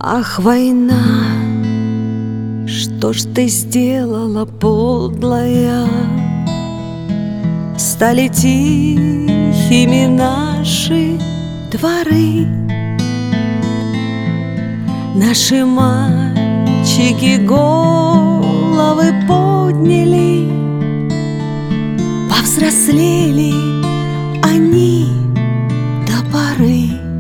Ах, война, что ж ты сделала, подлая? Стали тихими наши дворы. Наши мальчики головы подняли, повзрослели они до поры.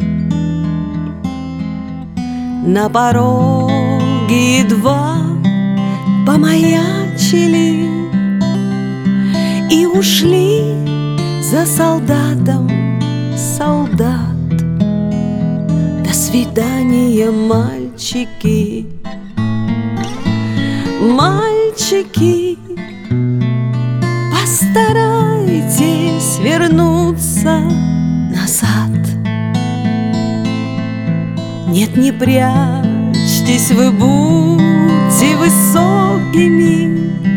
На пороге едва помаячили и ушли за солдатом солдат. До свидания, мальчики, мальчики, постарайтесь вернуться назад. Нет, не прячьтесь, вы будьте высокими,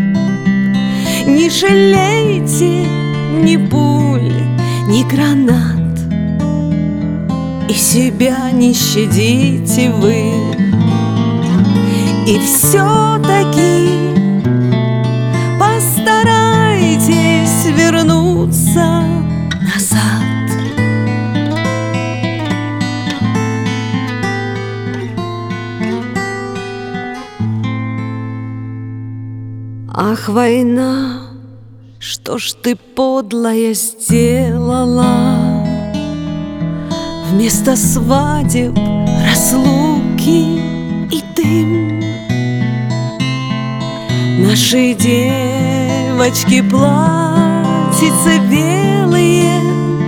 не жалейте ни пуль, ни гранат, и себя не щадите вы. И все-таки постарайтесь вернуться назад. Ах, война, что ж ты, подлая, сделала? Вместо свадеб разлуки и дым. Наши девочки платьица белые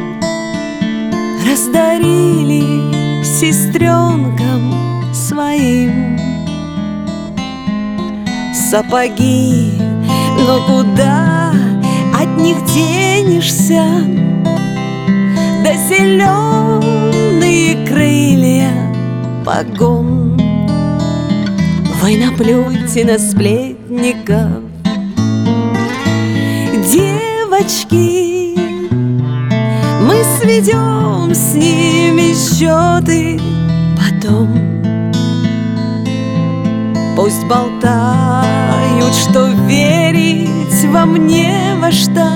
раздарили сестренкам своим. Сапоги, но куда от них денешься? Да зеленые крылья погон. Вы наплюйте на сплетников, девочки, мы сведем с ними счеты потом. Пусть болтают, что верить вам не во что,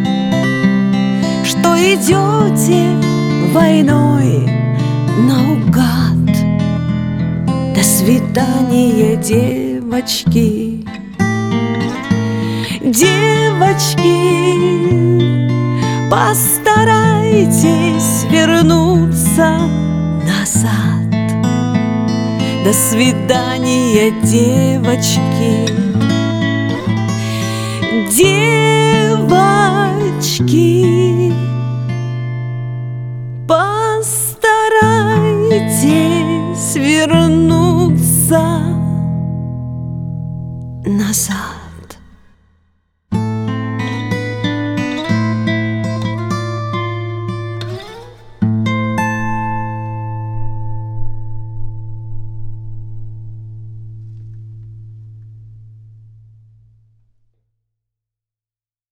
что идете войной наугад. До свидания, девочки, девочки, постарайтесь вернуться назад. До свидания, девочки, девочки.